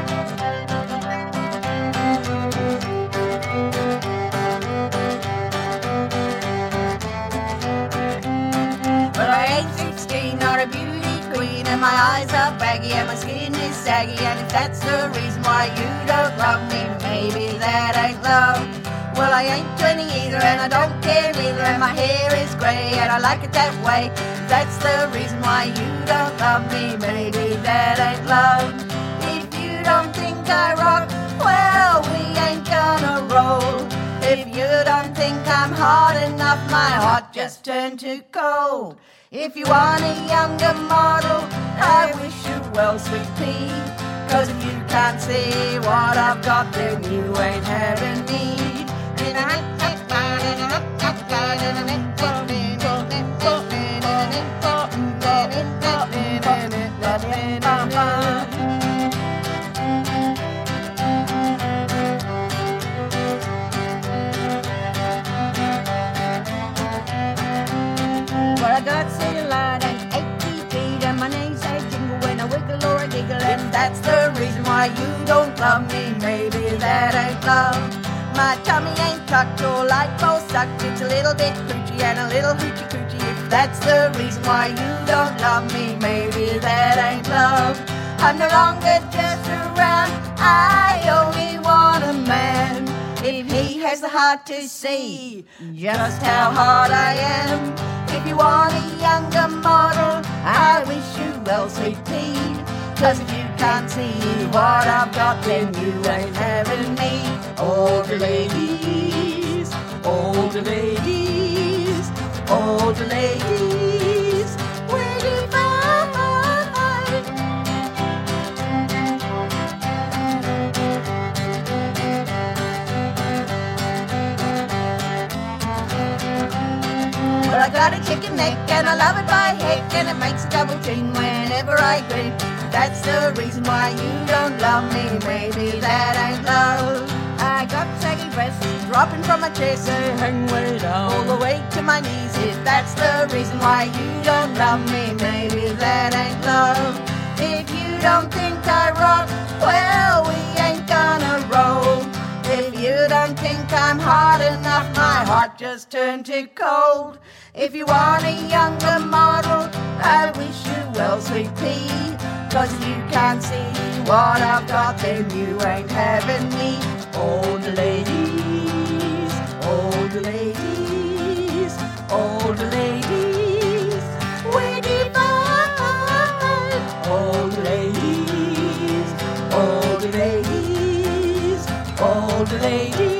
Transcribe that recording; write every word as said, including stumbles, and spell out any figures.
But I ain't sixteen or a beauty queen, and my eyes are baggy and my skin is saggy. And if that's the reason why you don't love me, maybe that ain't love. Well, I ain't twenty either, and I don't care either, and my hair is grey, and I like it that way. If that's the reason why you don't love me, maybe that ain't love. If you don't think I rock, well, we ain't gonna roll. If you don't think I'm hard enough, my heart just turned to cold. If you want a younger model, I wish you well, sweet pea. Cause if you can't see what I've got, then you ain't having me. Well, I got cellulite and achy feet, and my name's a jingle when I wiggle or a giggle. And that's the reason why you don't love me, maybe that ain't love. My tummy ain't tucked or like both sucked, it's a little bit coochie and a little hoochie coochie. If that's the reason why you don't love me, maybe that ain't love. I'm no longer just around, I only want a man. If he has the heart to see just how hard I am. If you want a younger model, I wish you well, sweet pea. Cause if you can't see what I've got, then you ain't having me. Older ladies, older ladies, older ladies, where do you find? Well, I got a chicken neck and I love it by heck, and it makes a double chin whenever I grin. That's the reason why you don't love me, maybe that ain't love. I got saggy breasts dropping from my chest, they hang way down all the way to my knees. If that's the reason why you don't love me, maybe that ain't love. If you don't think I rock, well, we ain't gonna roll. If you don't think I'm hard enough, my heart just turned to cold. If you want a younger model, I wish you well, sweet pea. Cause if you can't see what I've got, then you ain't having me. Older ladies, older ladies, older ladies, where do you find? Older ladies, older ladies, older ladies.